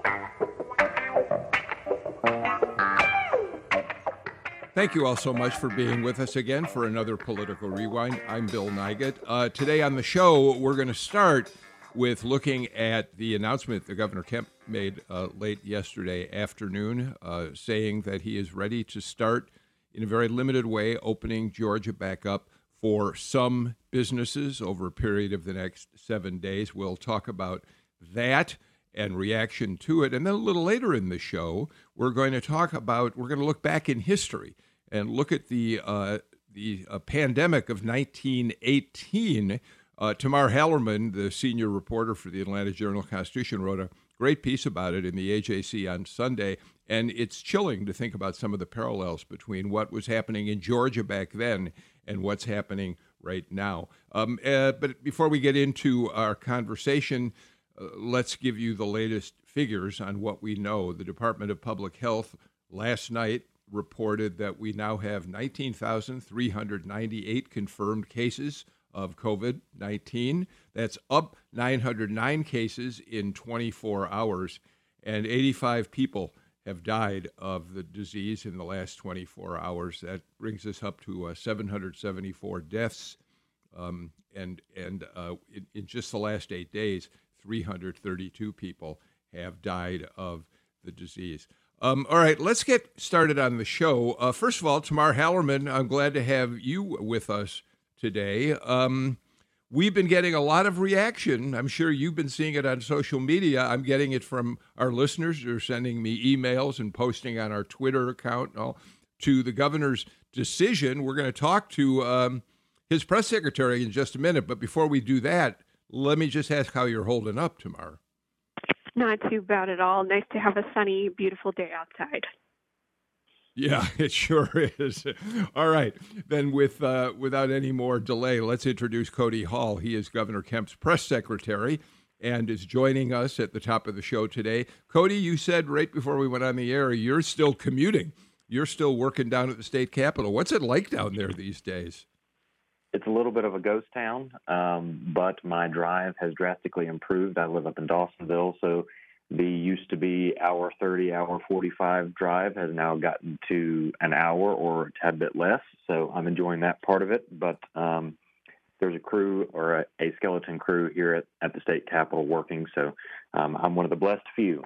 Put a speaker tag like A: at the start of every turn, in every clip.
A: Thank you all so much for being with us again for another Political Rewind. I'm Bill Nigut. Today on the show, we're going to start with looking at the announcement that Governor Kemp made late yesterday afternoon, saying that he is ready to start in a very limited way opening Georgia back up for some businesses over a period of the next 7 days. We'll talk about that and reaction to it. And then a little later in the show, we're going to look back in history and look at the pandemic of 1918. Tamar Hallerman, the senior reporter for the Atlanta Journal-Constitution, wrote a great piece about it in the AJC on Sunday, and it's chilling to think about some of the parallels between what was happening in Georgia back then and what's happening right now. But before we get into our conversation, let's give you the latest figures on what we know. The Department of Public Health last night reported that we now have 19,398 confirmed cases of COVID-19. That's up 909 cases in 24 hours, and 85 people have died of the disease in the last 24 hours. That brings us up to 774 deaths, and in just the last 8 days, 332 people have died of the disease. All right, let's get started on the show. First of all, Tamar Hallerman, I'm glad to have you with us today. We've been getting a lot of reaction. I'm sure you've been seeing it on social media. I'm getting it from our listeners who are sending me emails and posting on our Twitter account and all, to the governor's decision. We're going to talk to his press secretary in just a minute. But before we do that, let me just ask how you're holding up, Tamar.
B: Not too bad at all. Nice to have a sunny, beautiful day outside.
A: Yeah, it sure is. All right. Then without any more delay, let's introduce Cody Hall. He is Governor Kemp's press secretary and is joining us at the top of the show today. Cody, you said right before we went on the air, you're still commuting. You're still working down at the state capitol. What's it like down there these days?
C: It's a little bit of a ghost town, but my drive has drastically improved. I live up in Dawsonville, so the used to be hour 30, hour 45 drive has now gotten to an hour or a tad bit less, so I'm enjoying that part of it. But there's a crew or a skeleton crew here at the state capitol working, so I'm one of the blessed few.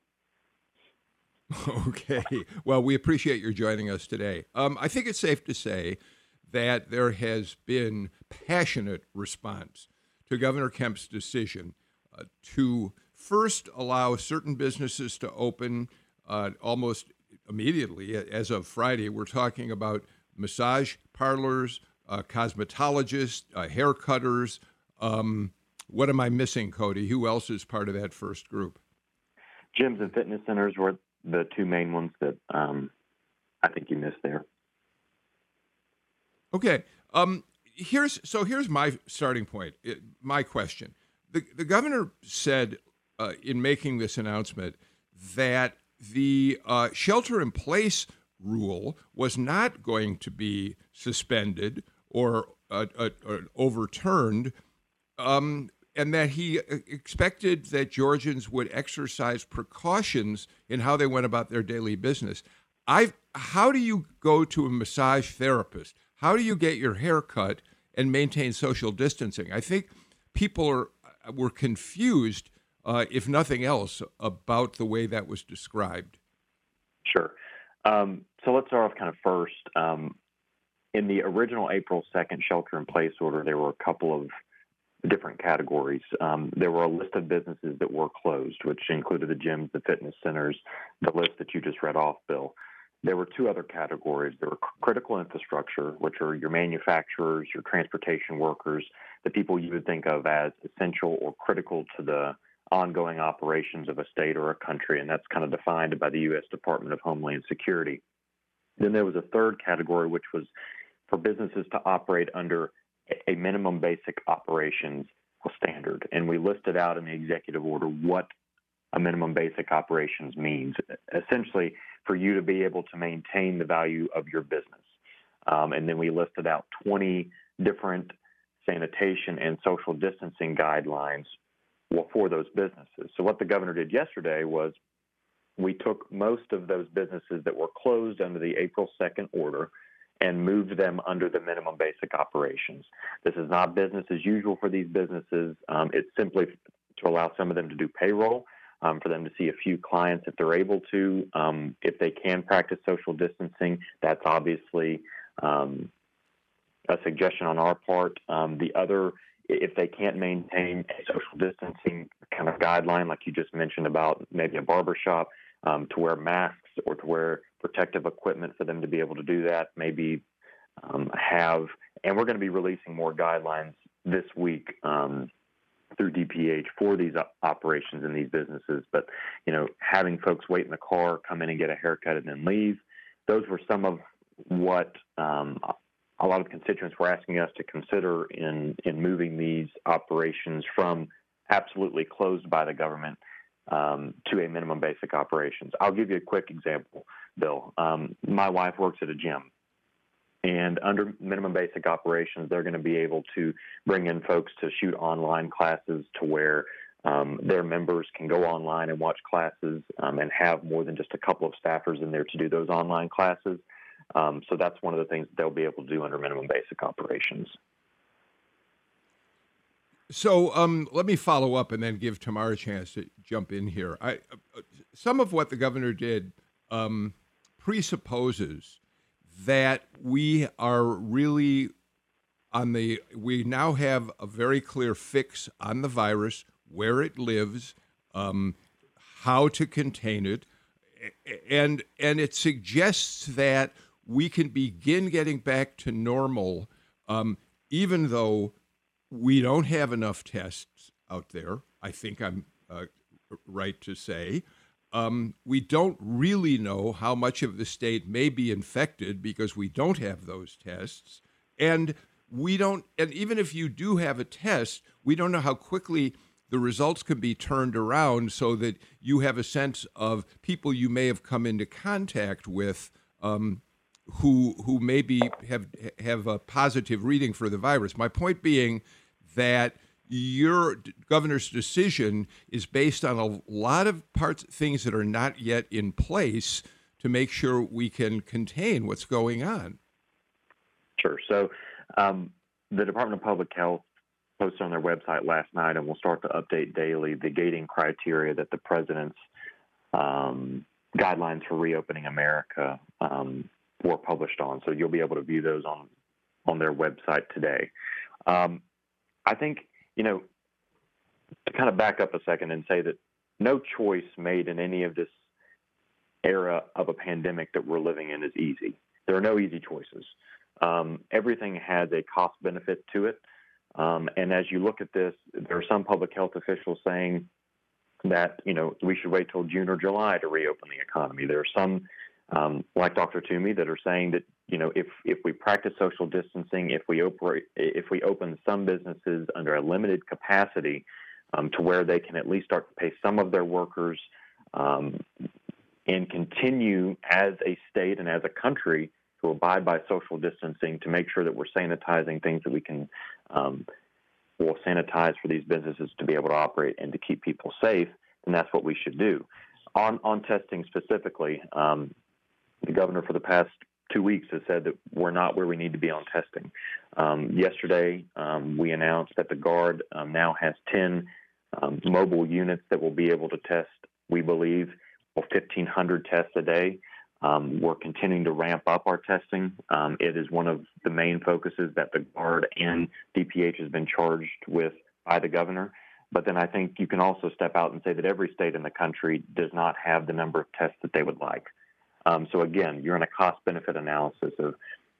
A: Okay. Well, we appreciate your joining us today. I think it's safe to say that there has been passionate response to Governor Kemp's decision to first allow certain businesses to open almost immediately. As of Friday, we're talking about massage parlors, cosmetologists, haircutters. What am I missing, Cody? Who else is part of that first group?
C: Gyms and fitness centers were the two main ones that I think you missed there.
A: Okay. Here's my starting point. My question: the governor said in making this announcement that the shelter-in-place rule was not going to be suspended or overturned, and that he expected that Georgians would exercise precautions in how they went about their daily business. How do you go to a massage therapist? How do you get your hair cut and maintain social distancing? I think people were confused, if nothing else, about the way that was described.
C: Sure. So let's start off kind of first. In the original April 2nd shelter-in-place order, there were a couple of different categories. There were a list of businesses that were closed, which included the gyms, the fitness centers, the list that you just read off, Bill. There were two other categories. There were critical infrastructure, which are your manufacturers, your transportation workers, the people you would think of as essential or critical to the ongoing operations of a state or a country, and that's kind of defined by the U.S. Department of Homeland Security. Then there was a third category, which was for businesses to operate under a minimum basic operations standard, and we listed out in the executive order what a minimum basic operations means. Essentially, for you to be able to maintain the value of your business. And then we listed out 20 different sanitation and social distancing guidelines for those businesses. So what the governor did yesterday was we took most of those businesses that were closed under the April 2nd order and moved them under the minimum basic operations. This is not business as usual for these businesses. It's simply to allow some of them to do payroll, for them to see a few clients if they're able to. If they can practice social distancing, that's obviously a suggestion on our part. The other, if they can't maintain a social distancing kind of guideline, like you just mentioned about maybe a barber shop, to wear masks or to wear protective equipment for them to be able to do that, maybe and we're going to be releasing more guidelines this week through DPH for these operations in these businesses. But, having folks wait in the car, come in and get a haircut and then leave, those were some of what a lot of constituents were asking us to consider in moving these operations from absolutely closed by the government to a minimum basic operations. I'll give you a quick example, Bill. My wife works at a gym, and under minimum basic operations, they're going to be able to bring in folks to shoot online classes to where their members can go online and watch classes and have more than just a couple of staffers in there to do those online classes. So that's one of the things that they'll be able to do under minimum basic operations.
A: So let me follow up and then give Tamar a chance to jump in here. Some of what the governor did presupposes that we are really we now have a very clear fix on the virus, where it lives, how to contain it, and it suggests that we can begin getting back to normal, even though we don't have enough tests out there. I think I'm right to say. We don't really know how much of the state may be infected because we don't have those tests. And even if you do have a test, we don't know how quickly the results can be turned around so that you have a sense of people you may have come into contact with who maybe have a positive reading for the virus. My point being that your governor's decision is based on a lot of things that are not yet in place to make sure we can contain what's going on.
C: Sure. So the Department of Public Health posted on their website last night, and we'll start to update daily, the gating criteria that the president's guidelines for reopening America were published on. So you'll be able to view those on their website today. I think, to kind of back up a second and say that no choice made in any of this era of a pandemic that we're living in is easy. There are no easy choices. Everything has a cost benefit to it. And as you look at this, there are some public health officials saying that, we should wait till June or July to reopen the economy. There are some, like Dr. Toomey, that are saying that, if we practice social distancing, if we open some businesses under a limited capacity to where they can at least start to pay some of their workers and continue as a state and as a country to abide by social distancing, to make sure that we're sanitizing things that we can will sanitize for these businesses to be able to operate and to keep people safe, then that's what we should do. On testing specifically, the governor for the past 2 weeks has said that we're not where we need to be on testing. Yesterday, we announced that the Guard now has 10 mobile units that will be able to test, we believe, 1,500 tests a day. We're continuing to ramp up our testing. It is one of the main focuses that the Guard and DPH has been charged with by the governor. But then I think you can also step out and say that every state in the country does not have the number of tests that they would like. So again, you're in a cost-benefit analysis of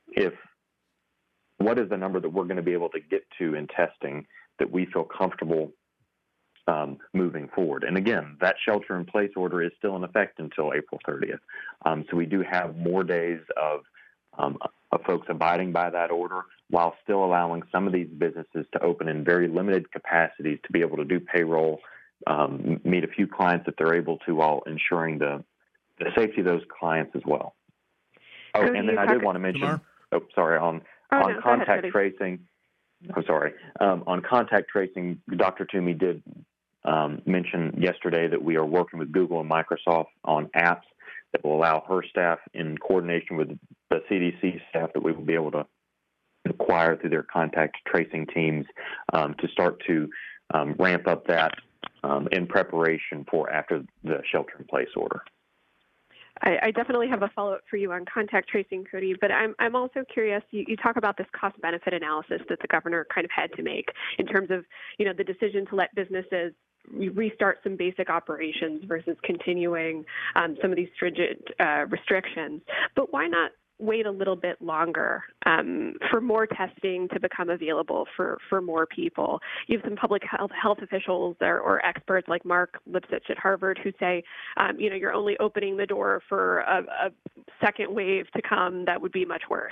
C: what is the number that we're going to be able to get to in testing that we feel comfortable moving forward. And again, that shelter-in-place order is still in effect until April 30th. So we do have more days of folks abiding by that order while still allowing some of these businesses to open in very limited capacities to be able to do payroll, meet a few clients if they're able to, while ensuring the safety of those clients as well. Oh, and then I did want to mention, on contact tracing. I'm sorry. On contact tracing, Dr. Toomey did mention yesterday that we are working with Google and Microsoft on apps that will allow her staff, in coordination with the CDC staff that we will be able to acquire through their contact tracing teams, to start to ramp up that in preparation for after the shelter-in-place order.
B: I definitely have a follow-up for you on contact tracing, Cody, but I'm also curious, you talk about this cost-benefit analysis that the governor kind of had to make in terms of, the decision to let businesses restart some basic operations versus continuing some of these stringent restrictions. But why not wait a little bit longer for more testing to become available for more people? You have some public health officials or experts like Mark Lipsitch at Harvard who say, you're only opening the door for a second wave to come that would be much worse.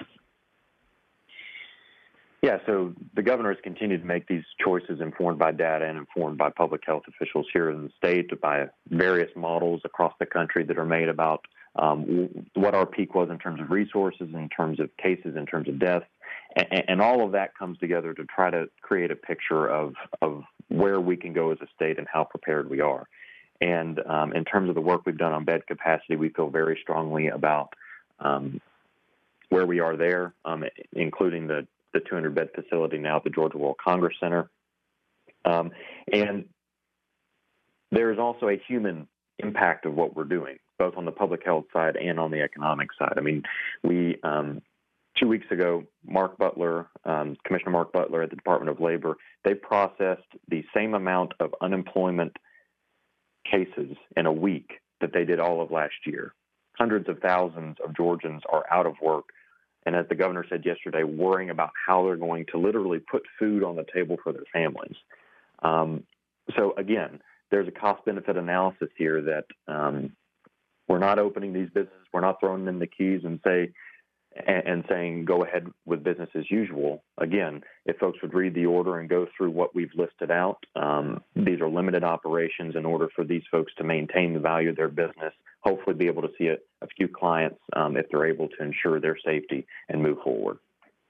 C: Yeah, so the governor has continued to make these choices informed by data and informed by public health officials here in the state, by various models across the country that are made about what our peak was in terms of resources, in terms of cases, in terms of deaths. And all of that comes together to try to create a picture of where we can go as a state and how prepared we are. And in terms of the work we've done on bed capacity, we feel very strongly about where we are there, including the 200-bed facility now at the Georgia World Congress Center. And there's also a human impact of what we're doing, both on the public health side and on the economic side. I mean, we 2 weeks ago, Commissioner Mark Butler at the Department of Labor, they processed the same amount of unemployment cases in a week that they did all of last year. Hundreds of thousands of Georgians are out of work, and as the governor said yesterday, worrying about how they're going to literally put food on the table for their families. So again, there's a cost-benefit analysis here that we're not opening these businesses, we're not throwing them the keys and saying go ahead with business as usual. Again, if folks would read the order and go through what we've listed out, these are limited operations in order for these folks to maintain the value of their business, hopefully be able to see a few clients if they're able to ensure their safety and move forward.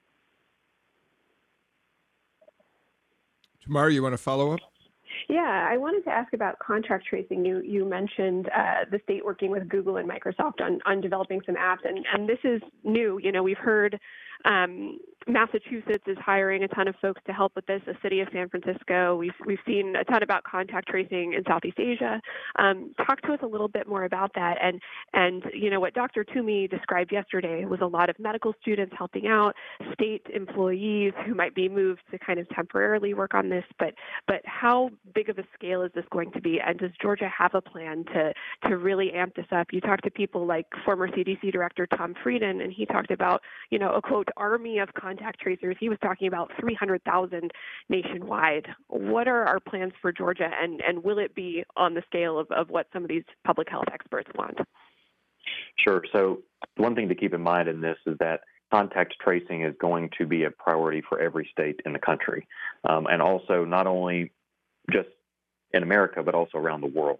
A: Tamar, you want to follow up?
B: Yeah, I wanted to ask about contract tracing. You mentioned the state working with Google and Microsoft on developing some apps, and this is new. We've heard Massachusetts is hiring a ton of folks to help with this. The city of San Francisco. We've seen a ton about contact tracing in Southeast Asia. Talk to us a little bit more about that. And what Dr. Toomey described yesterday was a lot of medical students helping out, state employees who might be moved to kind of temporarily work on this. But how big of a scale is this going to be? And does Georgia have a plan to really amp this up? You talked to people like former CDC Director Tom Frieden, and he talked about a quote army of contact tracers. He was talking about 300,000 nationwide. What are our plans for Georgia, and will it be on the scale of what some of these public health experts want?
C: Sure. So one thing to keep in mind in this is that contact tracing is going to be a priority for every state in the country, and also not only just in America, but also around the world.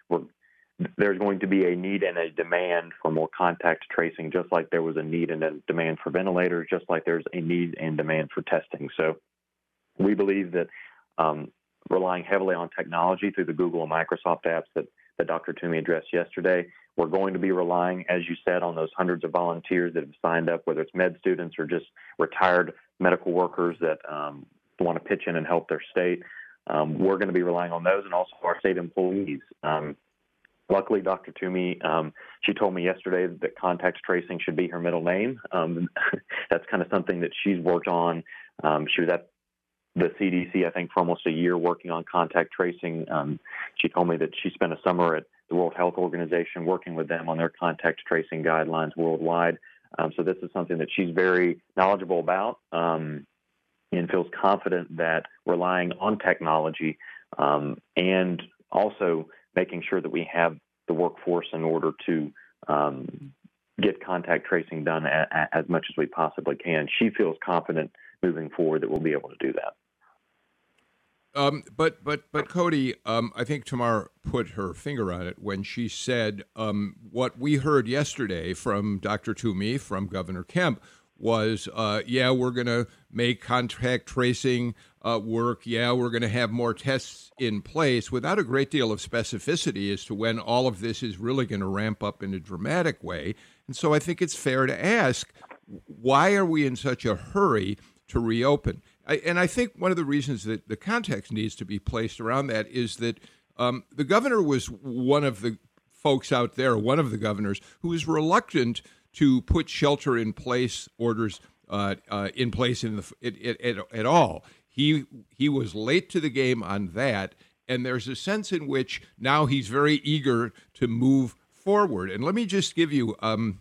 C: There's going to be a need and a demand for more contact tracing, just like there was a need and a demand for ventilators, just like there's a need and demand for testing. So we believe that relying heavily on technology through the Google and Microsoft apps that Dr. Toomey addressed yesterday, we're going to be relying, as you said, on those hundreds of volunteers that have signed up, whether it's med students or just retired medical workers that want to pitch in and help their state. We're going to be relying on those and also our state employees. Luckily, Dr. Toomey, she told me yesterday that contact tracing should be her middle name. That's kind of something that she's worked on. She was at the CDC, I think, for almost a year working on contact tracing. She told me that she spent a summer at the World Health Organization working with them on their contact tracing guidelines worldwide. So this is something that she's very knowledgeable about and feels confident that relying on technology and also making sure that we have the workforce in order to get contact tracing done as much as we possibly can. She feels confident moving forward that we'll be able to do that.
A: But Cody, I think Tamar put her finger on it when she said what we heard yesterday from Dr. Toomey, from Governor Kemp, was, we're going to make contact tracing work. Yeah, we're going to have more tests in place without a great deal of specificity as to when all of this is really going to ramp up in a dramatic way. And so I think it's fair to ask, why are we in such a hurry to reopen? And I think one of the reasons that the context needs to be placed around that is that the governor was one of the folks out there, one of the governors, who was reluctant to put shelter-in-place orders in place at all. He was late to the game on that, and there's a sense in which now he's very eager to move forward. And let me just give you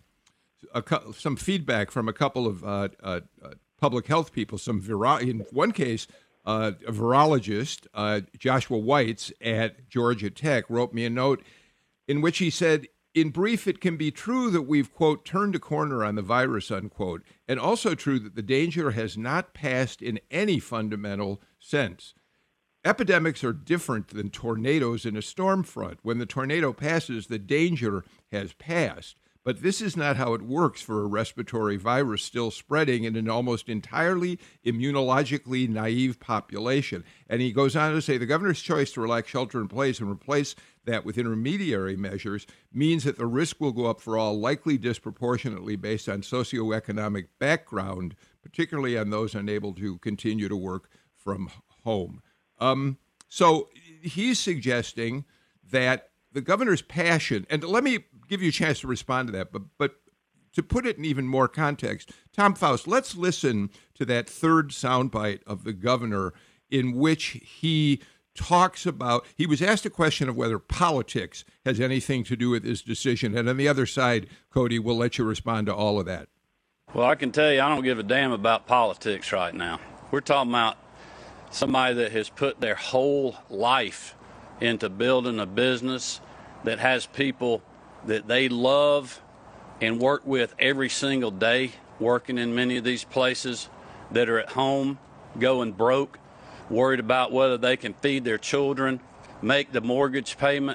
A: some feedback from a couple of public health people. In one case, a virologist, Joshua Weitz at Georgia Tech, wrote me a note in which he said, in brief, it can be true that we've, quote, turned a corner on the virus, unquote, and also true that the danger has not passed in any fundamental sense. Epidemics are different than tornadoes in a storm front. When the tornado passes, the danger has passed. But this is not how it works for a respiratory virus still spreading in an almost entirely immunologically naive population. And he goes on to say the governor's choice to relax shelter in place and replace that with intermediary measures means that the risk will go up for all, likely disproportionately based on socioeconomic background, particularly on those unable to continue to work from home. So he's suggesting that the governor's passion, and let me give you a chance to respond to that, but to put it in even more context, Tom Faust, let's listen to that third soundbite of the governor in which he talks about, he was asked a question of whether politics has anything to do with his decision. And on the other side, Cody, we'll let you respond to all of that.
D: Well, I can tell you, I don't give a damn about politics right now. We're talking about somebody that has put their whole life into building a business that has people that they love and work with every single day, working in many of these places, that are at home going broke, worried about whether they can feed their children, make the mortgage payment.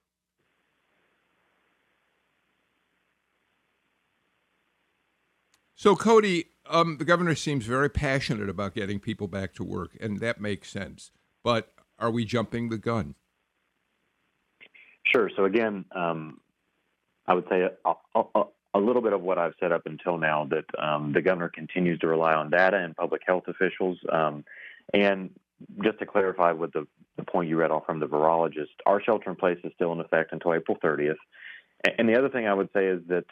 A: So, Cody, the governor seems very passionate about getting people back to work, and that makes sense. But are we jumping the gun?
C: Sure. So again, I would say a little bit of what I've said up until now, that the governor continues to rely on data and public health officials. And just to clarify with the point you read off from the virologist, our shelter in place is still in effect until April 30th. And the other thing I would say is that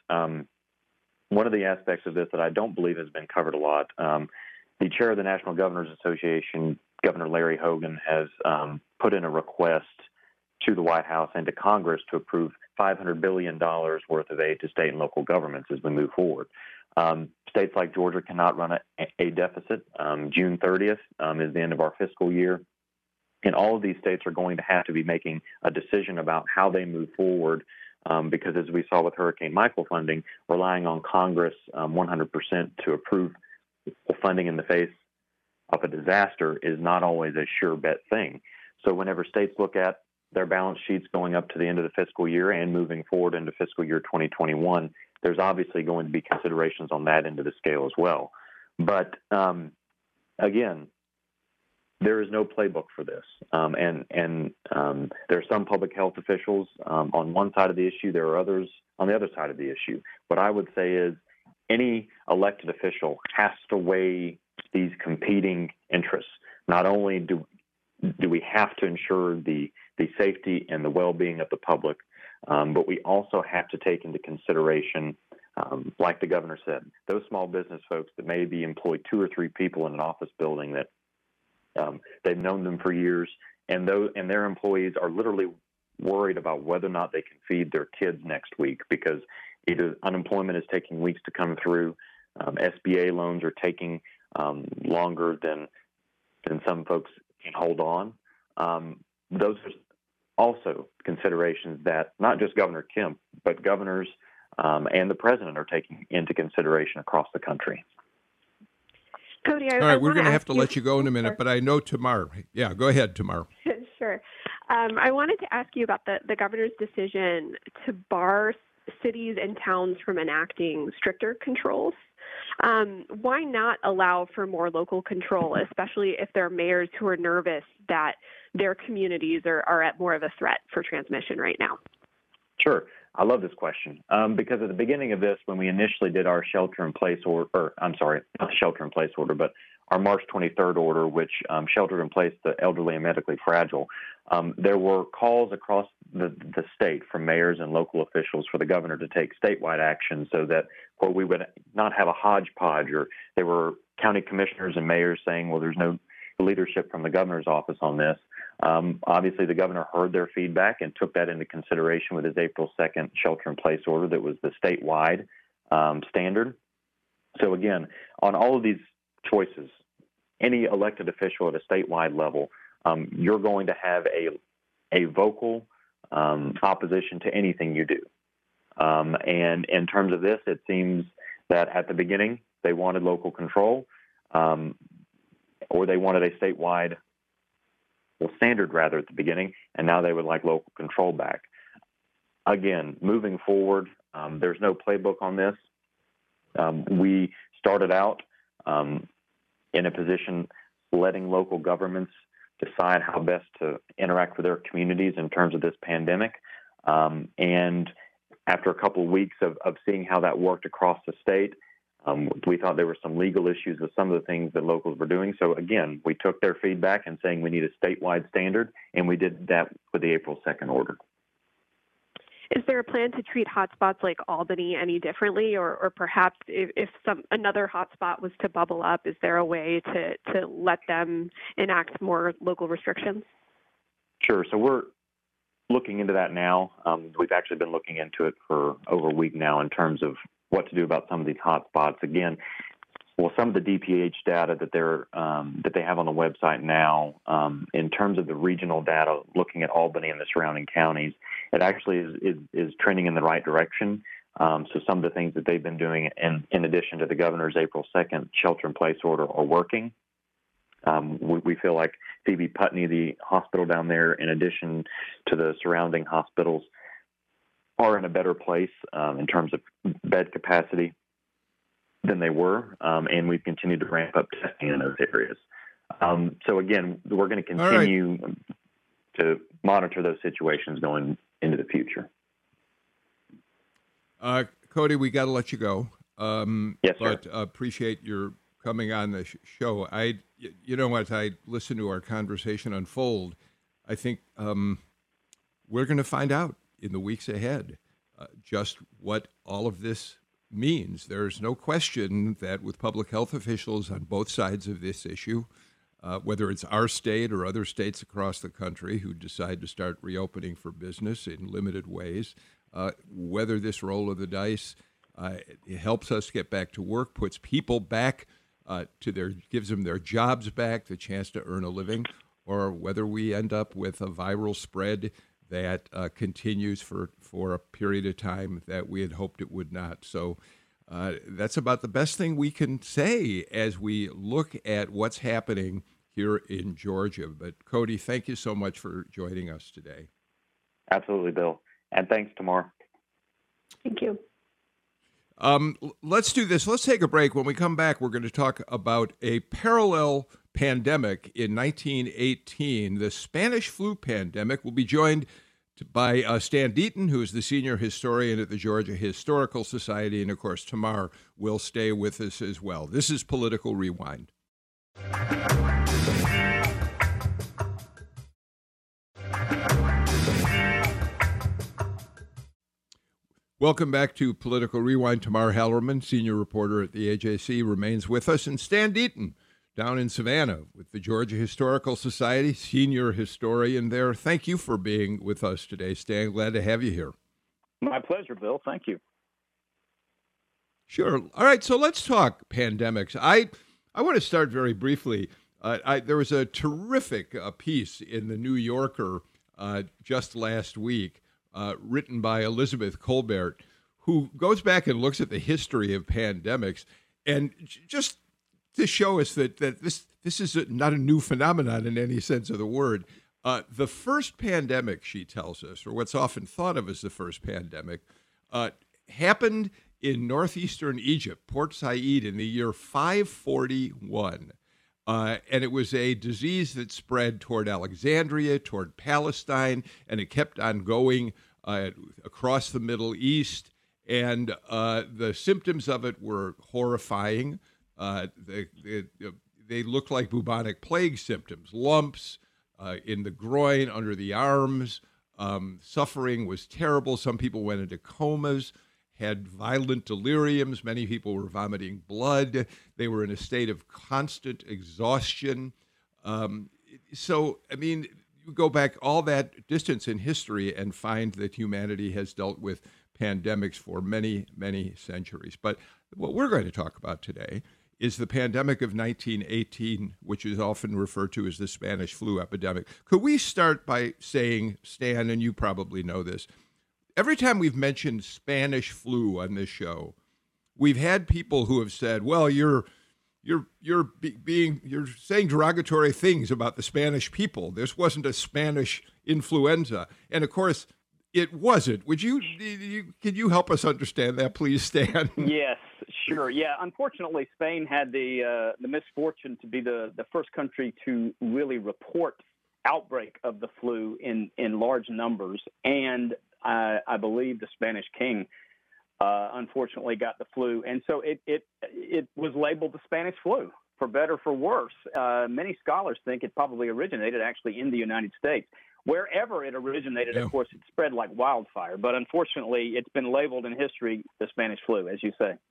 C: one of the aspects of this that I don't believe has been covered a lot, the chair of the National Governors Association, Governor Larry Hogan, has put in a request to the White House and to Congress to approve $500 billion worth of aid to state and local governments as we move forward. States like Georgia cannot run a deficit. June 30th is the end of our fiscal year. And all of these states are going to have to be making a decision about how they move forward because, as we saw with Hurricane Michael funding, relying on Congress 100% to approve funding in the face of a disaster is not always a sure bet thing. So whenever states look at their balance sheets going up to the end of the fiscal year and moving forward into fiscal year 2021, there's obviously going to be considerations on that end of the scale as well. But again, there is no playbook for this. And there are some public health officials on one side of the issue. There are others on the other side of the issue. What I would say is any elected official has to weigh these competing interests. Not only do we have to ensure the safety and the well-being of the public, but we also have to take into consideration, like the governor said, those small business folks that maybe employ 2 or 3 people in an office building that they've known them for years, and their employees are literally worried about whether or not they can feed their kids next week because either unemployment is taking weeks to come through, SBA loans are taking longer than some folks can hold on. Those are also considerations that not just Governor Kemp, but governors and the president are taking into consideration across the country.
B: Cody,
A: all right, we're going to have to let you go in a minute, but I know Tamar. Yeah, go ahead, Tamar.
B: Sure. I wanted to ask you about the governor's decision to bar cities and towns from enacting stricter controls. Why not allow for more local control, especially if there are mayors who are nervous that their communities are at more of a threat for transmission right now?
C: Sure. I love this question because at the beginning of this, when we initially did our shelter-in-place order, not shelter-in-place order, but our March 23rd order, which sheltered in place the elderly and medically fragile, there were calls across the state from mayors and local officials for the governor to take statewide action so that we would not have a hodgepodge, or there were county commissioners and mayors saying, well, there's no leadership from the governor's office on this. Obviously, the governor heard their feedback and took that into consideration with his April 2nd shelter-in-place order that was the statewide standard. So again, on all of these choices, any elected official at a statewide level, you're going to have a vocal opposition to anything you do. And in terms of this, it seems that at the beginning they wanted local control, or they wanted a statewide standard rather at the beginning, and now they would like local control back. Again, moving forward, there's no playbook on this. We started out in a position letting local governments decide how best to interact with their communities in terms of this pandemic. And after a couple of weeks of seeing how that worked across the state, we thought there were some legal issues with some of the things that locals were doing. So again, we took their feedback and saying we need a statewide standard, and we did that with the April 2nd order.
B: Is there a plan to treat hotspots like Albany any differently, or perhaps if another hotspot was to bubble up, is there a way to let them enact more local restrictions?
C: Sure. So we're looking into that now. We've actually been looking into it for over a week now in terms of what to do about some of these hotspots. Again, well, some of the DPH data that they have on the website now, in terms of the regional data, looking at Albany and the surrounding counties, it actually is trending in the right direction. So some of the things that they've been doing, in addition to the governor's April 2nd shelter-in-place order, are working. We feel like Phoebe Putney, the hospital down there, in addition to the surrounding hospitals, are in a better place in terms of bed capacity than they were, and we've continued to ramp up testing in those areas. So again, we're going to continue to monitor those situations going into the future.
A: Cody, we got to let you go.
C: Yes, sir.
A: But appreciate your coming on the show. You know, as I listen to our conversation unfold, I think we're going to find out in the weeks ahead just what all of this means. There's no question that with public health officials on both sides of this issue, whether it's our state or other states across the country who decide to start reopening for business in limited ways, whether this roll of the dice it helps us get back to work, puts people back gives them their jobs back, the chance to earn a living, or whether we end up with a viral spread that continues for a period of time that we had hoped it would not. So that's about the best thing we can say as we look at what's happening here in Georgia. But Cody, thank you so much for joining us today.
C: Absolutely, Bill. And thanks, Tamar.
B: Thank you.
A: Let's do this. Let's take a break. When we come back, we're going to talk about a parallel pandemic in 1918, the Spanish flu pandemic. We'll be joined by Stan Deaton, who is the senior historian at the Georgia Historical Society, and of course, Tamar will stay with us as well. This is Political Rewind. Welcome back to Political Rewind. Tamar Hallerman, senior reporter at the AJC, remains with us, and Stan Deaton down in Savannah with the Georgia Historical Society, senior historian there. Thank you for being with us today, Stan. Glad to have you here.
E: My pleasure, Bill. Thank you.
A: Sure. All right, so let's talk pandemics. I want to start very briefly. There was a terrific piece in the New Yorker just last week written by Elizabeth Colbert, who goes back and looks at the history of pandemics, and just to show us that this is not a new phenomenon in any sense of the word. The first pandemic, she tells us, or what's often thought of as the first pandemic, happened in northeastern Egypt, Port Said, in the year 541. And it was a disease that spread toward Alexandria, toward Palestine, and it kept on going across the Middle East. And the symptoms of it were horrifying. They looked like bubonic plague symptoms: lumps in the groin, under the arms. Suffering was terrible. Some people went into comas, had violent deliriums. Many people were vomiting blood. They were in a state of constant exhaustion. So, I mean, you go back all that distance in history and find that humanity has dealt with pandemics for many, many centuries. But what we're going to talk about today is the pandemic of 1918, which is often referred to as the Spanish flu epidemic. Could we start by saying, Stan, and you probably know this, every time we've mentioned Spanish flu on this show, we've had people who have said, "Well, you're saying derogatory things about the Spanish people. This wasn't a Spanish influenza," and of course, it wasn't. Can you help us understand that, please, Stan?
E: Yes, sure. Yeah, unfortunately, Spain had the misfortune to be the first country to really report outbreak of the flu in large numbers, and I believe the Spanish king unfortunately got the flu, and so it was labeled the Spanish flu, for better for worse. Many scholars think it probably originated actually in the United States. Wherever it originated, Of course, it spread like wildfire, but unfortunately, it's been labeled in history the Spanish flu, as you say.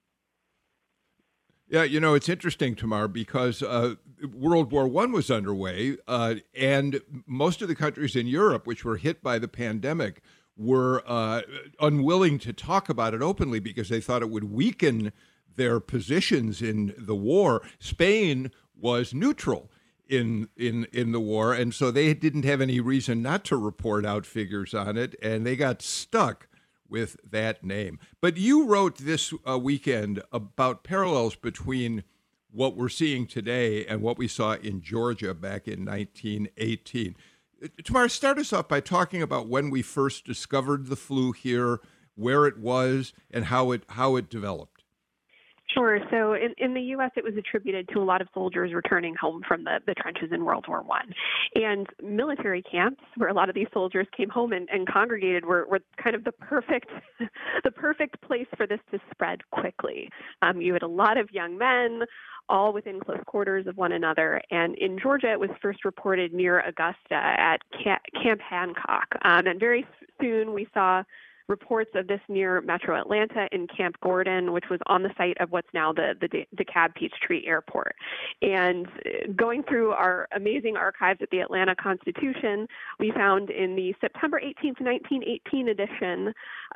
A: Yeah, it's interesting, Tamar, because World War I was underway, and most of the countries in Europe which were hit by the pandemic were unwilling to talk about it openly because they thought it would weaken their positions in the war. Spain was neutral in the war, and so they didn't have any reason not to report out figures on it, and they got stuck with that name. But you wrote this weekend about parallels between what we're seeing today and what we saw in Georgia back in 1918. Tamar, start us off by talking about when we first discovered the flu here, where it was, and how it developed.
B: Sure. So in the U.S., it was attributed to a lot of soldiers returning home from the trenches in World War I. And military camps, where a lot of these soldiers came home and congregated, were kind of the perfect place for this to spread quickly. You had a lot of young men, all within close quarters of one another. And in Georgia, it was first reported near Augusta at Camp Hancock. And very soon we saw reports of this near Metro Atlanta in Camp Gordon, which was on the site of what's now the DeKalb Peachtree Airport. And going through our amazing archives at the Atlanta Constitution, we found in the September 18th, 1918 edition,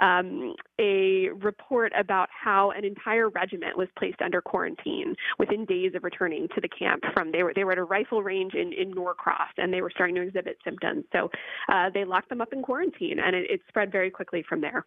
B: a report about how an entire regiment was placed under quarantine within days of returning to the camp. They were at a rifle range in Norcross, and they were starting to exhibit symptoms. So they locked them up in quarantine, and it spread very quickly from there.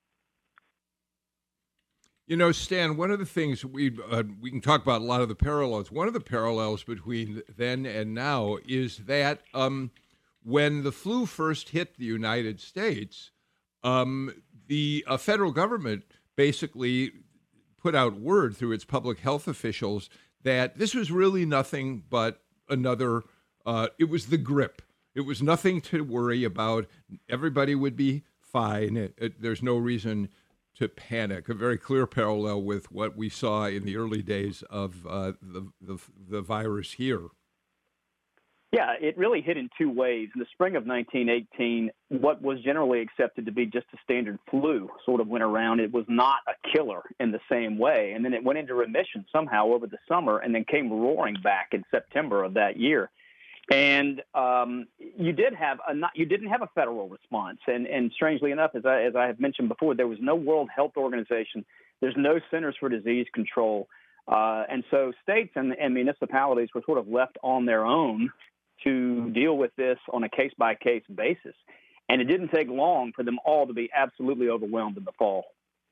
A: Stan, one of the things we can talk about a lot of the parallels. One of the parallels between then and now is that when the flu first hit the United States, the federal government basically put out word through its public health officials that this was really nothing but another, it was the grip. It was nothing to worry about. Everybody would be fine. There's no reason to panic. A very clear parallel with what we saw in the early days of the virus here.
E: Yeah, it really hit in two ways. In the spring of 1918, what was generally accepted to be just a standard flu sort of went around. It was not a killer in the same way. And then it went into remission somehow over the summer and then came roaring back in September of that year. And you didn't have a federal response. And strangely enough, as I have mentioned before, there was no World Health Organization. There's no Centers for Disease Control. And so states and municipalities were sort of left on their own to deal with this on a case-by-case basis. And it didn't take long for them all to be absolutely overwhelmed in the fall.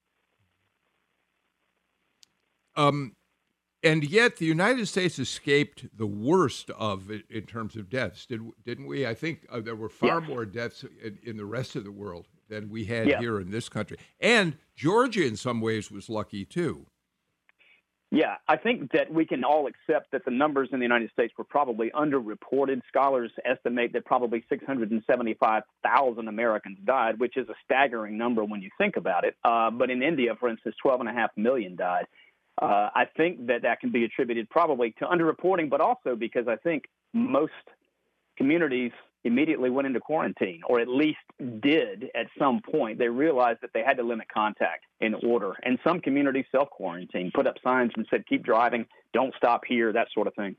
A: And yet the United States escaped the worst of it in terms of deaths, didn't we? I think there were far more deaths in the rest of the world than we had
E: Yeah.
A: here in this country. And Georgia, in some ways, was lucky, too.
E: Yeah, I think that we can all accept that the numbers in the United States were probably underreported. Scholars estimate that probably 675,000 Americans died, which is a staggering number when you think about it. But in India, for instance, 12.5 million died. I think that can be attributed probably to underreporting, but also because I think most communities immediately went into quarantine, or at least did at some point. They realized that they had to limit contact in order. And some communities self-quarantined, put up signs and said, keep driving, don't stop here, that sort of thing.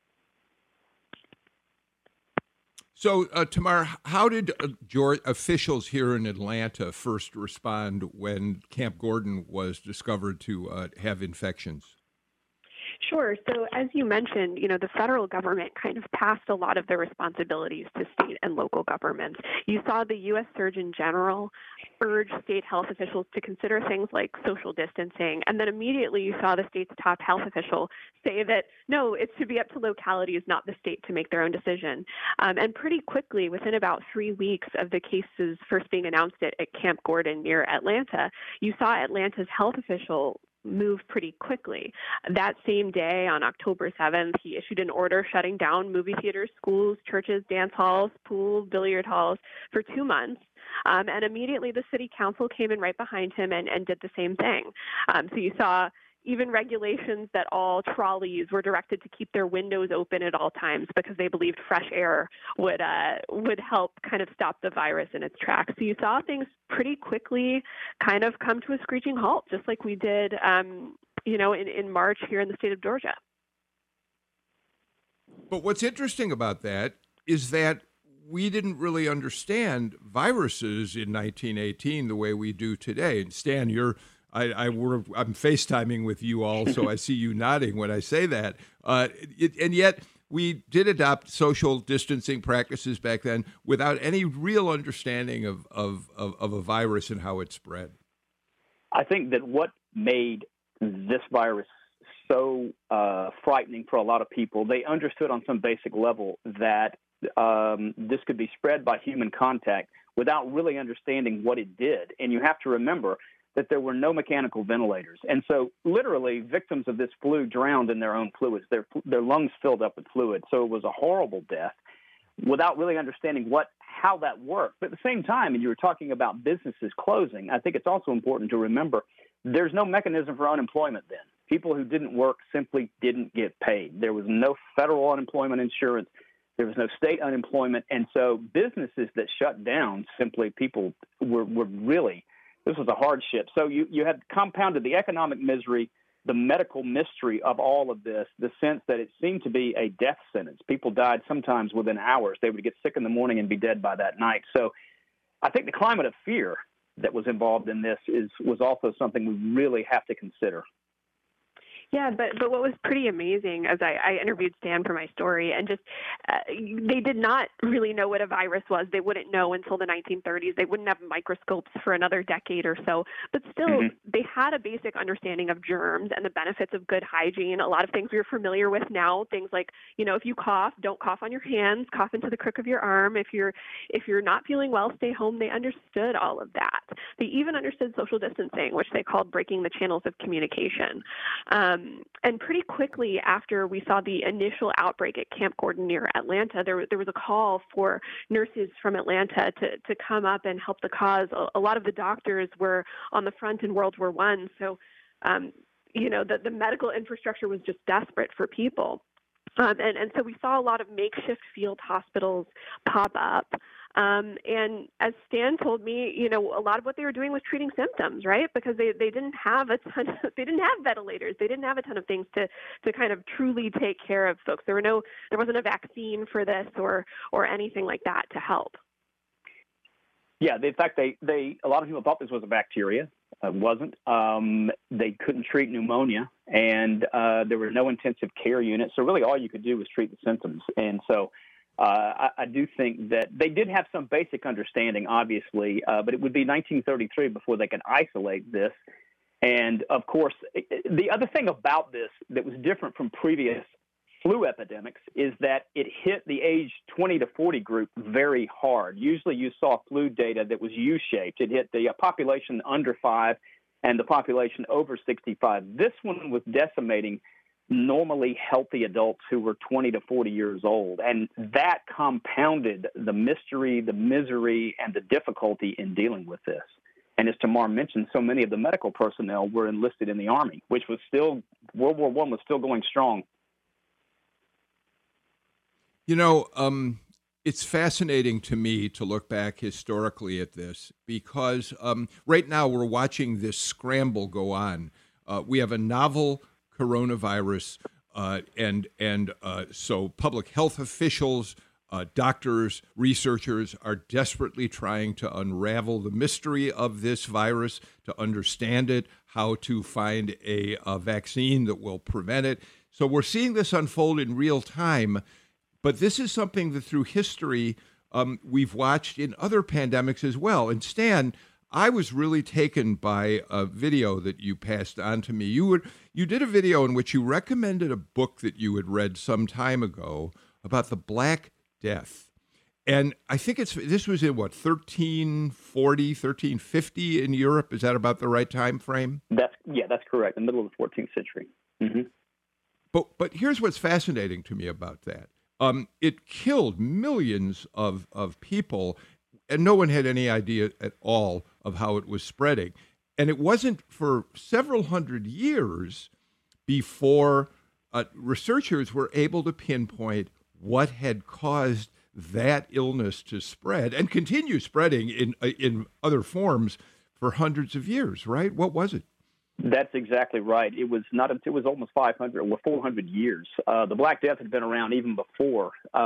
A: So, Tamar, how did officials here in Atlanta first respond when Camp Gordon was discovered to have infections?
B: Sure. So as you mentioned, the federal government kind of passed a lot of their responsibilities to state and local governments. You saw the U.S. Surgeon General urge state health officials to consider things like social distancing. And then immediately you saw the state's top health official say that, no, it should be up to localities, not the state, to make their own decision. And pretty quickly, within about 3 weeks of the cases first being announced at Camp Gordon near Atlanta, you saw Atlanta's health official move pretty quickly. That same day, on October 7th, he issued an order shutting down movie theaters, schools, churches, dance halls, pools, billiard halls for 2 months. And immediately the city council came in right behind him and did the same thing. So you saw even regulations that all trolleys were directed to keep their windows open at all times because they believed fresh air would help kind of stop the virus in its tracks. So you saw things pretty quickly kind of come to a screeching halt, just like we did, in March here in the state of Georgia.
A: But what's interesting about that is that we didn't really understand viruses in 1918 the way we do today. And Stan, I'm FaceTiming with you all, so I see you nodding when I say that. And yet we did adopt social distancing practices back then without any real understanding of a virus and how it spread. I
E: think that what made this virus so frightening for a lot of people, they understood on some basic level that this could be spread by human contact without really understanding what it did. And you have to remember that there were no mechanical ventilators. And so literally victims of this flu drowned in their own fluids. Their lungs filled up with fluid. So it was a horrible death without really understanding how that worked. But at the same time, and you were talking about businesses closing, I think it's also important to remember there's no mechanism for unemployment then. People who didn't work simply didn't get paid. There was no federal unemployment insurance. There was no state unemployment. And so businesses that shut down, simply people were really, this was a hardship. So you had compounded the economic misery, the medical mystery of all of this, the sense that it seemed to be a death sentence. People died sometimes within hours. They would get sick in the morning and be dead by that night. So I think the climate of fear that was involved in this was also something we really have to consider.
B: Yeah, but what was pretty amazing as I interviewed Stan for my story, and just they did not really know what a virus was. They wouldn't know until the 1930s. They wouldn't have microscopes for another decade or so. But still, they had a basic understanding of germs and the benefits of good hygiene. A lot of things we're familiar with now, things like, if you cough, don't cough on your hands, cough into the crook of your arm. If you're not feeling well, stay home. They understood all of that. They even understood social distancing, which they called breaking the channels of communication. And pretty quickly after we saw the initial outbreak at Camp Gordon near Atlanta, there was a call for nurses from Atlanta to come up and help the cause. A lot of the doctors were on the front in World War I, so the medical infrastructure was just desperate for people. And so we saw a lot of makeshift field hospitals pop up. And as Stan told me, a lot of what they were doing was treating symptoms, right? Because they didn't have they didn't have ventilators. They didn't have a ton of things to kind of truly take care of folks. There wasn't a vaccine for this or anything like that to help.
E: Yeah, in fact, a lot of people thought this was a bacteria. It wasn't. They couldn't treat pneumonia, and there were no intensive care units. So really all you could do was treat the symptoms. And so I do think that they did have some basic understanding, obviously, but it would be 1933 before they could isolate this. And, of course, the other thing about this that was different from previous flu epidemics is that it hit the age 20 to 40 group very hard. Usually you saw flu data that was U-shaped. It hit the population under 5 and the population over 65. This one was decimating normally healthy adults who were 20 to 40 years old. And that compounded the mystery, the misery, and the difficulty in dealing with this. And as Tamar mentioned, so many of the medical personnel were enlisted in the Army, which was still, World War I was still going strong.
A: You know, it's fascinating to me to look back historically at this because right now we're watching this scramble go on. We have a novel coronavirus, and so public health officials, doctors, researchers are desperately trying to unravel the mystery of this virus, to understand it, how to find a vaccine that will prevent it. So we're seeing this unfold in real time. But this is something that through history we've watched in other pandemics as well. And Stan, I was really taken by a video that you passed on to me. You did a video in which you recommended a book that you had read some time ago about the Black Death. And I think this was in, 1340, 1350 in Europe? Is that about the right time frame?
E: That's correct, the middle of the 14th century. Mm-hmm.
A: But here's what's fascinating to me about that. It killed millions of people, and no one had any idea at all of how it was spreading. And it wasn't for several hundred years before researchers were able to pinpoint what had caused that illness to spread and continue spreading in other forms for hundreds of years, right? What was it?
E: That's exactly right. It was not until it was almost 500 or 400 years. The Black Death had been around even before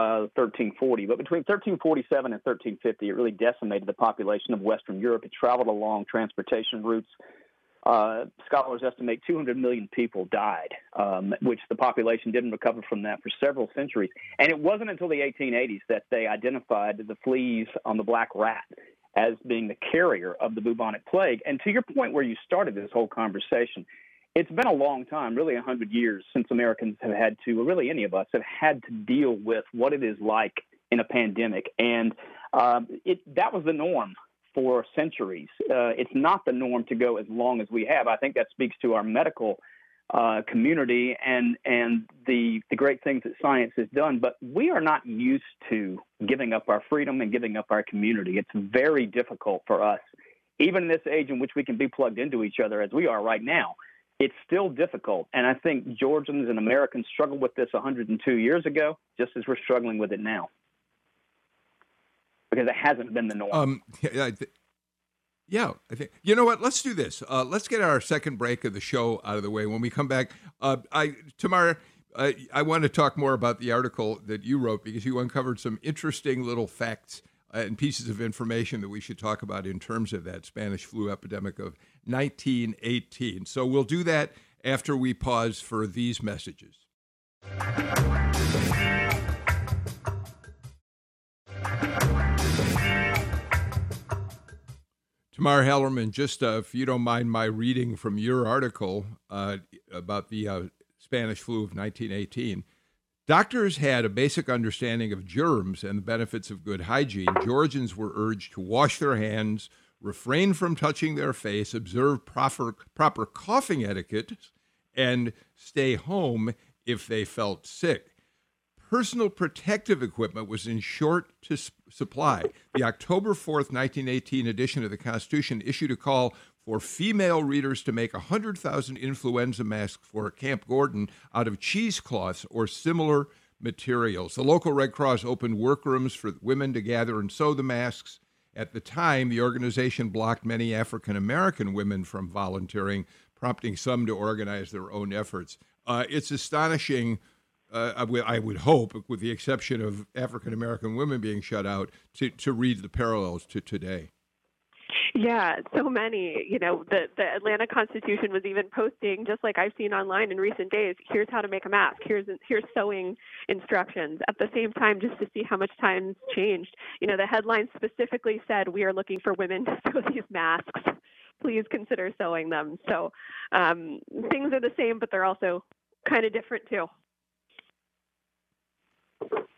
E: 1340, but between 1347 and 1350, it really decimated the population of Western Europe. It traveled along transportation routes. Scholars estimate 200 million people died, which the population didn't recover from that for several centuries. And it wasn't until the 1880s that they identified the fleas on the black rat as being the carrier of the bubonic plague. And to your point where you started this whole conversation, it's been a long time, really 100 years, since Americans have had to, or really any of us, have had to deal with what it is like in a pandemic. And that was the norm for centuries. It's not the norm to go as long as we have. I think that speaks to our medical community and the great things that science has done. But we are not used to giving up our freedom and giving up our community. It's very difficult for us, even in this age in which we can be plugged into each other as we are right now. It's still difficult. And I think Georgians and Americans struggled with this 102 years ago, just as we're struggling with it now, because it hasn't been the norm.
A: Yeah, I think, you know what, let's do this. Let's get our second break of the show out of the way. When we come back, Tamar, I want to talk more about the article that you wrote, because you uncovered some interesting little facts and pieces of information that we should talk about in terms of that Spanish flu epidemic of 1918. So we'll do that after we pause for these messages. Tamar Hallerman, just if you don't mind my reading from your article about the Spanish flu of 1918, doctors had a basic understanding of germs and the benefits of good hygiene. Georgians were urged to wash their hands, refrain from touching their face, observe proper coughing etiquette, and stay home if they felt sick. Personal protective equipment was in short supply. The October 4th, 1918 edition of the Constitution issued a call for female readers to make 100,000 influenza masks for Camp Gordon out of cheesecloths or similar materials. The local Red Cross opened workrooms for women to gather and sew the masks. At the time, the organization blocked many African American women from volunteering, prompting some to organize their own efforts. It's astonishing. I would hope, with the exception of African American women being shut out, to read the parallels to today.
B: Yeah, so many. You know, the Atlanta Constitution was even posting, just like I've seen online in recent days, here's how to make a mask, here's sewing instructions. At the same time, just to see how much time's changed. You know, the headline specifically said, we are looking for women to sew these masks. Please consider sewing them. So things are the same, but they're also kind of different too.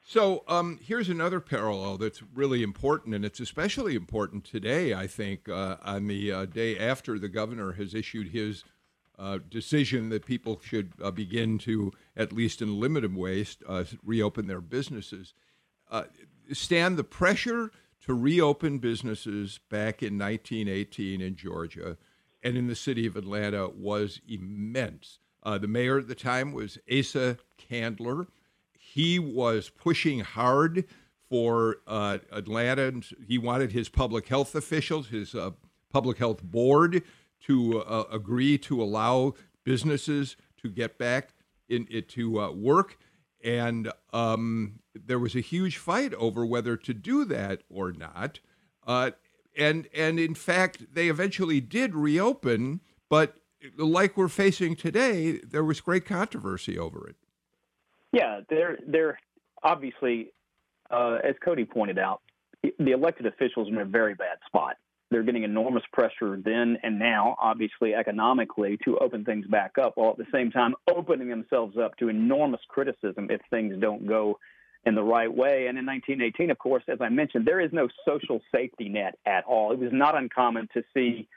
A: So here's another parallel that's really important, and it's especially important today, I think, on the day after the governor has issued his decision that people should begin to, at least in limited ways, reopen their businesses. Stan, the pressure to reopen businesses back in 1918 in Georgia and in the city of Atlanta was immense. The mayor at the time was Asa Candler. He was pushing hard for Atlanta. He wanted his public health officials, his public health board, to agree to allow businesses to get back to work. And there was a huge fight over whether to do that or not. And in fact, they eventually did reopen, but like we're facing today, there was great controversy over it.
E: Yeah, they're obviously, as Cody pointed out, the elected officials are in a very bad spot. They're getting enormous pressure then and now, obviously, economically, to open things back up, while at the same time opening themselves up to enormous criticism if things don't go in the right way. And in 1918, of course, as I mentioned, there is no social safety net at all. It was not uncommon to see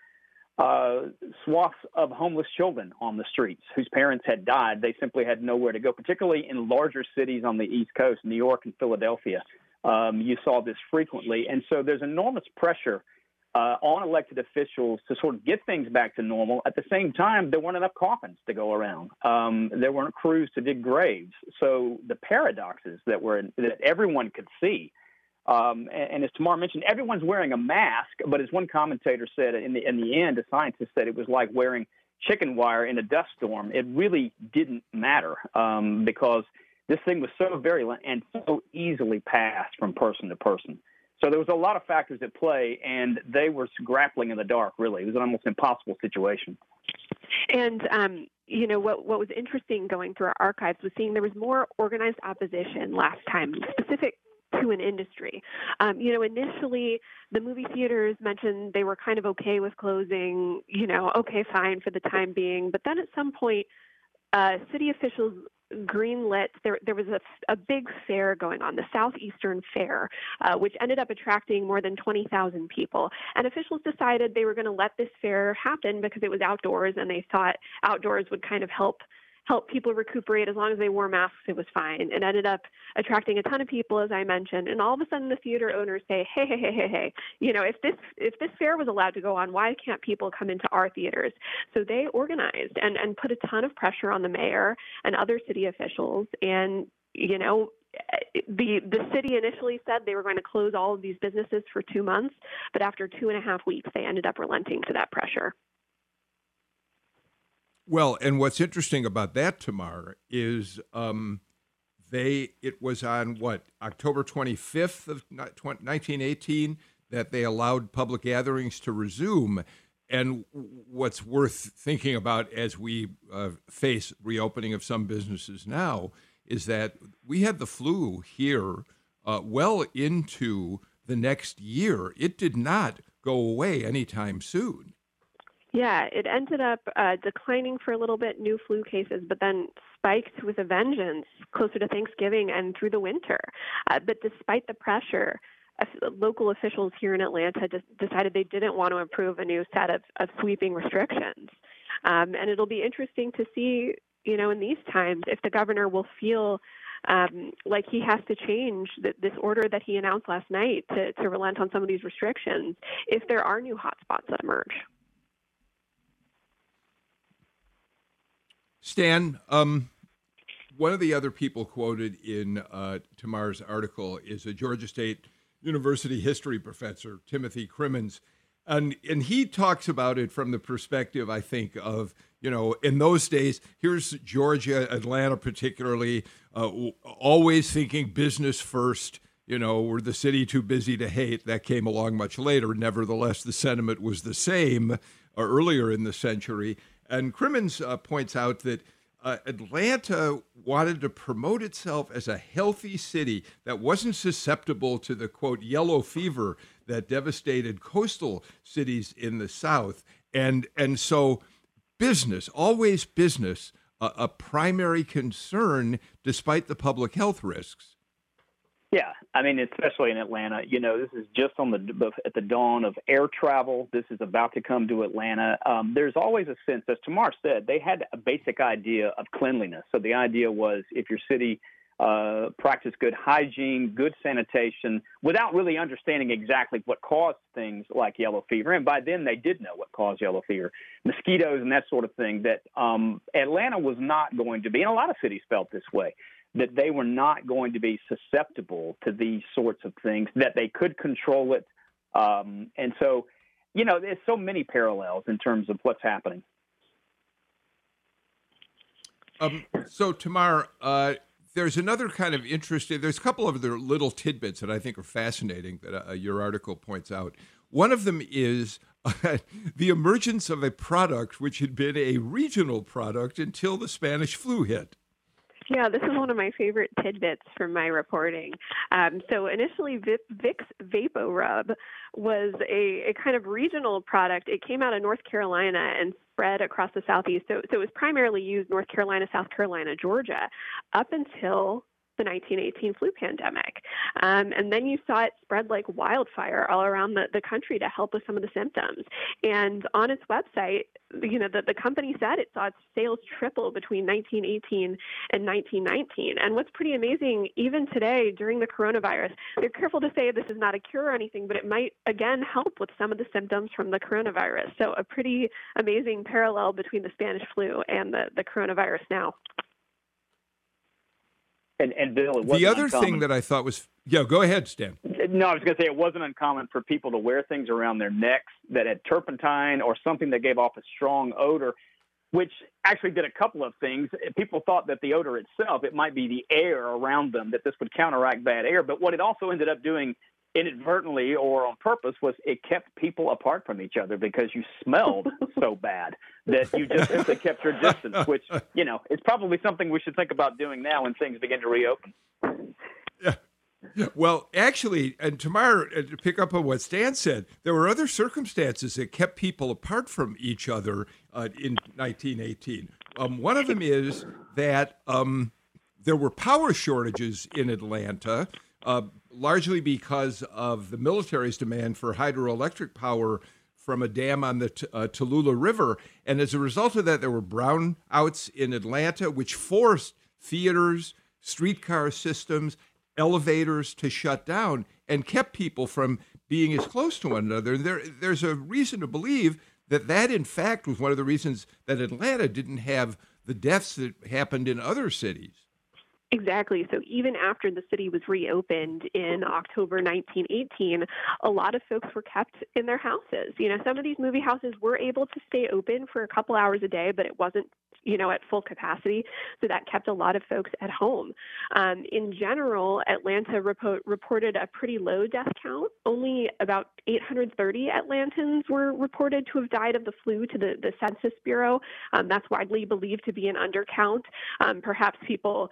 E: swaths of homeless children on the streets whose parents had died. They simply had nowhere to go, particularly in larger cities on the East Coast, New York and Philadelphia. You saw this frequently. And so there's enormous pressure on elected officials to sort of get things back to normal. At the same time, there weren't enough coffins to go around. There weren't crews to dig graves. So the paradoxes that everyone could see. And as Tamar mentioned, everyone's wearing a mask, but as one commentator said, in the end, a scientist said it was like wearing chicken wire in a dust storm. It really didn't matter because this thing was so virulent and so easily passed from person to person. So there was a lot of factors at play, and they were grappling in the dark, really. It was an almost impossible situation.
B: And, what was interesting going through our archives was seeing there was more organized opposition last time, specific to an industry. Initially, the movie theaters mentioned they were kind of okay with closing, okay, fine for the time being. But then at some point, city officials greenlit, there was a big fair going on, the Southeastern Fair, which ended up attracting more than 20,000 people. And officials decided they were going to let this fair happen because it was outdoors, and they thought outdoors would kind of help people recuperate. As long as they wore masks, it was fine. It ended up attracting a ton of people, as I mentioned. And all of a sudden, the theater owners say, hey, if this fair was allowed to go on, why can't people come into our theaters? So they organized and put a ton of pressure on the mayor and other city officials. And, the city initially said they were going to close all of these businesses for 2 months. But after 2.5 weeks, they ended up relenting to that pressure.
A: Well, and what's interesting about that, Tamar, is it was on October 25th of 1918 that they allowed public gatherings to resume. And what's worth thinking about as we face reopening of some businesses now is that we had the flu here well into the next year. It did not go away anytime soon.
B: Yeah, it ended up declining for a little bit, new flu cases, but then spiked with a vengeance closer to Thanksgiving and through the winter. But despite the pressure, local officials here in Atlanta decided they didn't want to approve a new set of sweeping restrictions. And it'll be interesting to see, in these times, if the governor will feel like he has to change this order that he announced last night to relent on some of these restrictions if there are new hotspots that emerge.
A: Stan, one of the other people quoted in Tamar's article is a Georgia State University history professor, Timothy Crimmins. And he talks about it from the perspective, I think, of, in those days, here's Georgia, Atlanta particularly, always thinking business first. Were the city too busy to hate? That came along much later. Nevertheless, the sentiment was the same earlier in the century. And Crimmins points out that Atlanta wanted to promote itself as a healthy city that wasn't susceptible to the, quote, yellow fever that devastated coastal cities in the South. And so business, always business, a primary concern despite the public health risks.
E: Yeah, I mean, especially in Atlanta, this is just at the dawn of air travel. This is about to come to Atlanta. There's always a sense, as Tamar said, they had a basic idea of cleanliness. So the idea was if your city practiced good hygiene, good sanitation, without really understanding exactly what caused things like yellow fever. And by then they did know what caused yellow fever, mosquitoes and that sort of thing, that Atlanta was not going to be, and a lot of cities felt this way, that they were not going to be susceptible to these sorts of things, that they could control it. And so, there's so many parallels in terms of what's happening.
A: So, Tamar, there's another kind of interesting, there's a couple of other little tidbits that I think are fascinating that your article points out. One of them is the emergence of a product which had been a regional product until the Spanish flu hit.
B: Yeah, this is one of my favorite tidbits from my reporting. So initially, Vicks VapoRub was a kind of regional product. It came out of North Carolina and spread across the Southeast. So it was primarily used North Carolina, South Carolina, Georgia, up until the 1918 flu pandemic. And then you saw it spread like wildfire all around the country to help with some of the symptoms. And on its website, the company said it saw its sales triple between 1918 and 1919. And what's pretty amazing, even today during the coronavirus, they're careful to say this is not a cure or anything, but it might, again, help with some of the symptoms from the coronavirus. So a pretty amazing parallel between the Spanish flu and the coronavirus now.
E: And Bill, it wasn't
A: the other
E: uncommon.
A: thing that I thought was, go ahead, Stan.
E: No, I was going to say it wasn't uncommon for people to wear things around their necks that had turpentine or something that gave off a strong odor, which actually did a couple of things. People thought that the odor itself, it might be the air around them, that this would counteract bad air. But what it also ended up doing inadvertently or on purpose was it kept people apart from each other because you smelled so bad that you just simply kept your distance, which, it's probably something we should think about doing now when things begin to reopen.
A: Yeah. Well, actually, and Tamar, to pick up on what Stan said, there were other circumstances that kept people apart from each other in 1918. One of them is that there were power shortages in Atlanta, largely because of the military's demand for hydroelectric power from a dam on the Tallulah River. And as a result of that, there were brownouts in Atlanta, which forced theaters, streetcar systems, elevators to shut down and kept people from being as close to one another. There's a reason to believe that, in fact, was one of the reasons that Atlanta didn't have the deaths that happened in other cities.
B: Exactly. So even after the city was reopened in October 1918, a lot of folks were kept in their houses. Some of these movie houses were able to stay open for a couple hours a day, but it wasn't, at full capacity. So that kept a lot of folks at home. In general, Atlanta reported a pretty low death count. Only about 830 Atlantans were reported to have died of the flu to the Census Bureau. That's widely believed to be an undercount. Perhaps people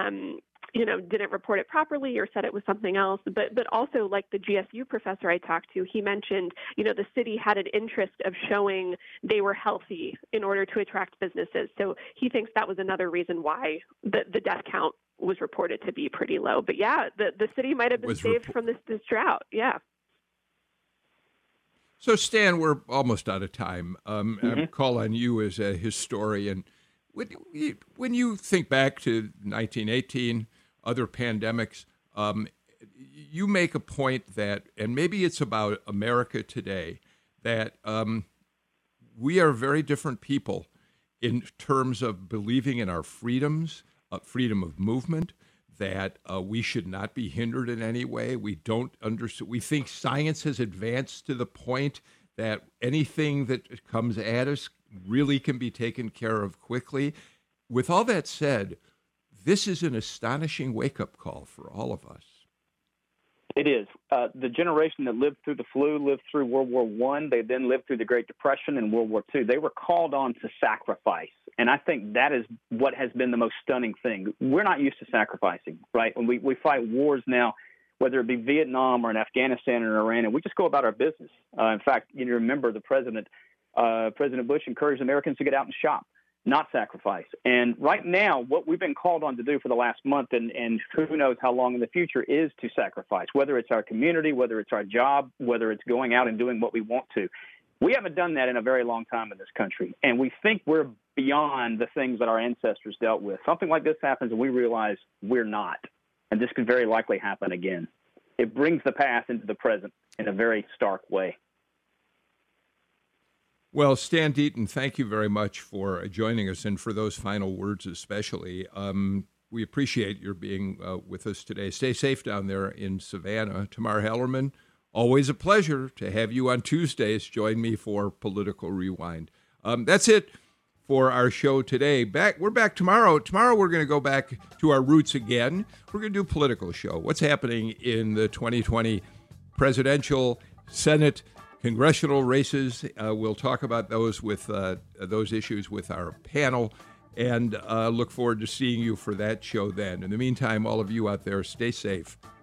B: didn't report it properly or said it was something else. But also, like the GSU professor I talked to, he mentioned, the city had an interest of showing they were healthy in order to attract businesses. So he thinks that was another reason why the death count was reported to be pretty low. But yeah, the city might have been saved from this drought. Yeah.
A: So, Stan, we're almost out of time. I call on you as a historian. When you think back to 1918, other pandemics, you make a point that, and maybe it's about America today, that we are very different people in terms of believing in our freedoms, freedom of movement, that we should not be hindered in any way. We don't understand. We think science has advanced to the point that anything that comes at us really can be taken care of quickly. With all that said, this is an astonishing wake-up call for all of us.
E: It is. The generation that lived through the flu lived through World War I. They then lived through the Great Depression and World War II. They were called on to sacrifice. And I think that is what has been the most stunning thing. We're not used to sacrificing, right? When we fight wars now, whether it be Vietnam or in Afghanistan or Iran, and we just go about our business. In fact, you remember the President Bush encouraged Americans to get out and shop. not sacrifice. And right now, what we've been called on to do for the last month, and who knows how long in the future, is to sacrifice, whether it's our community, whether it's our job, whether it's going out and doing what we want to. We haven't done that in a very long time in this country, and we think we're beyond the things that our ancestors dealt with. Something like this happens, and we realize we're not, and this could very likely happen again. It brings the past into the present in a very stark way.
A: Well, Stan Deaton, thank you very much for joining us, and for those final words especially. We appreciate your being with us today. Stay safe down there in Savannah. Tamar Hallerman, always a pleasure to have you on Tuesdays. Join me for Political Rewind. That's it for our show today. We're back tomorrow. Tomorrow we're going to go back to our roots again. We're going to do a political show. What's happening in the 2020 presidential, Senate, congressional races. We'll talk about those issues with our panel, and look forward to seeing you for that show then. In the meantime, all of you out there, stay safe.